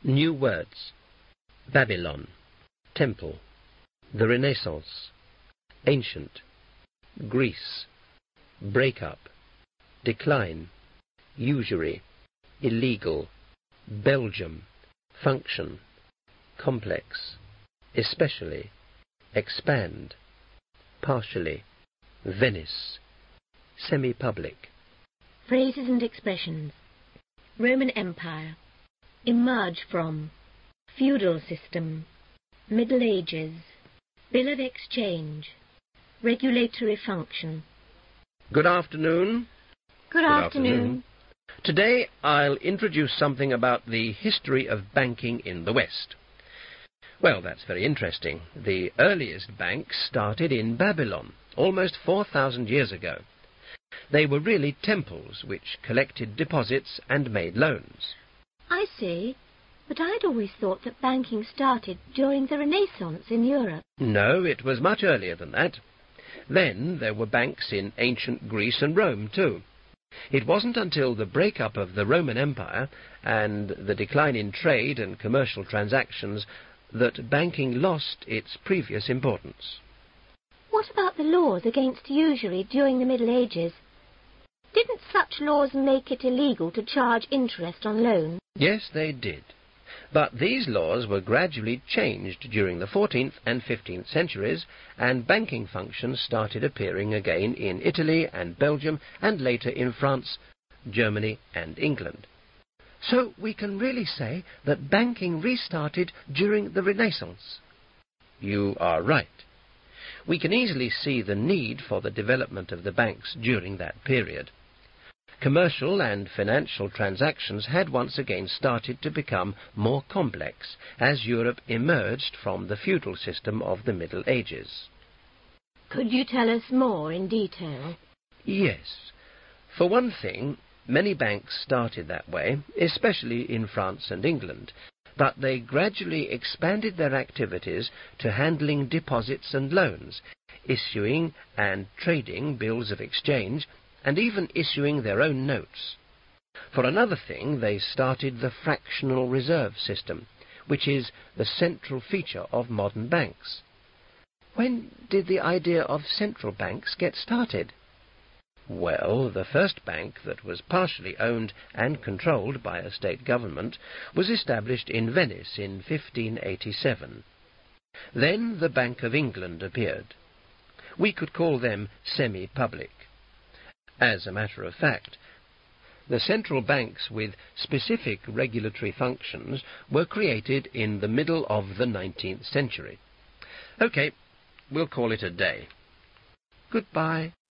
New words: Babylon, temple, the Renaissance, ancient, Greece, break-up, decline, usury, illegal, Belgium, function, complex, especially, expand, partially, Venice, semi-public. Phrases and expressions. Roman Empire. Emerge from. Feudal system. Middle Ages. Bill of exchange. Regulatory function. Good afternoon. Good afternoon. Today I'll introduce something about the history of banking in the West. Well, that's very interesting. The earliest banks started in Babylon, almost 4,000 years ago. They were really temples which collected deposits and made loans. I see. But I'd always thought that banking started during the Renaissance in Europe. No, it was much earlier than that. Then there were banks in ancient Greece and Rome too. It wasn't until the break-up of the Roman Empire and the decline in trade and commercial transactions that banking lost its previous importance. What about the laws against usury during the Middle Ages? Didn't such laws make it illegal to charge interest on loans? Yes, they did. But these laws were gradually changed during the 14th and 15th centuries, and banking functions started appearing again in Italy and Belgium, and later in France, Germany and England. So we can really say that banking restarted during the Renaissance. You are right. We can easily see the need for the development of the banks during that period. Commercial and financial transactions had once again started to become more complex as Europe emerged from the feudal system of the Middle Ages. Could you tell us more in detail? Yes. For one thing, many banks started that way, especially in France and England, but they gradually expanded their activities to handling deposits and loans, issuing and trading bills of exchange, and even issuing their own notes. For another thing, they started the fractional reserve system, which is the central feature of modern banks. When did the idea of central banks get started? Well, the first bank that was partially owned and controlled by a state government was established in Venice in 1587. Then the Bank of England appeared. We could call them semi-public. As a matter of fact, the central banks with specific regulatory functions were created in the middle of the 19th century. Okay, we'll call it a day. Goodbye.